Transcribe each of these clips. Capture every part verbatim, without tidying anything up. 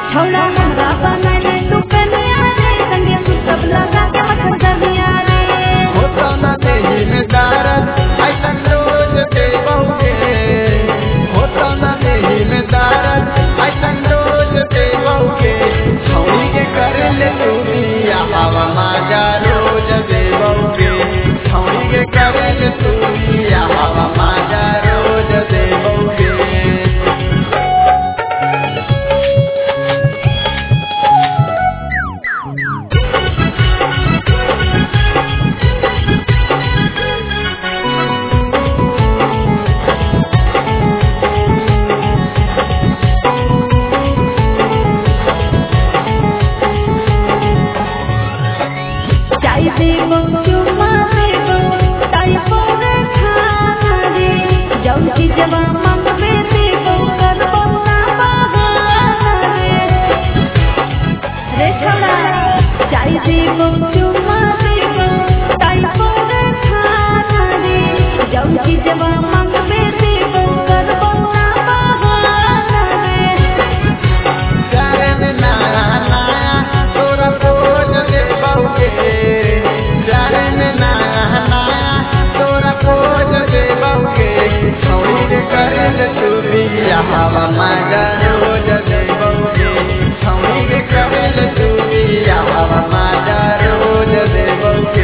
छौड़ा हमरा बनले तू कनिया रे संगे तू सब लगा के मखर दबिया रे होता ना देही में दारद ऐसन रोज दे बहुके होता ना देही में दारद ऐसन रोज दे बहुके छौड़ी के कर ले तू दिया हवा माजा रोज दे बहुके छौड़ी के कर ले तू दिया हवा माजा रोज दे बहुके हवा माजा रोज दे बहुके छौड़ी के कर ले तू दिया हवा माजा रोज दे बहुके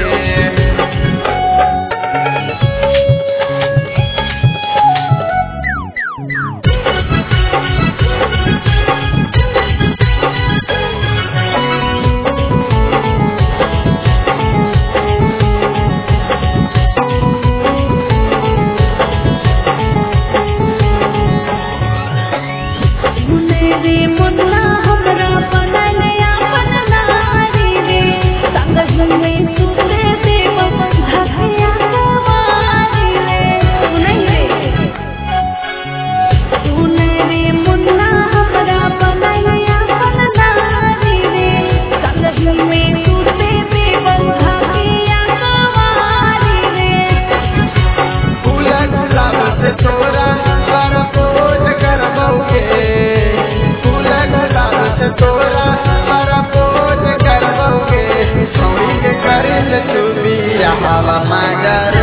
हवा माजा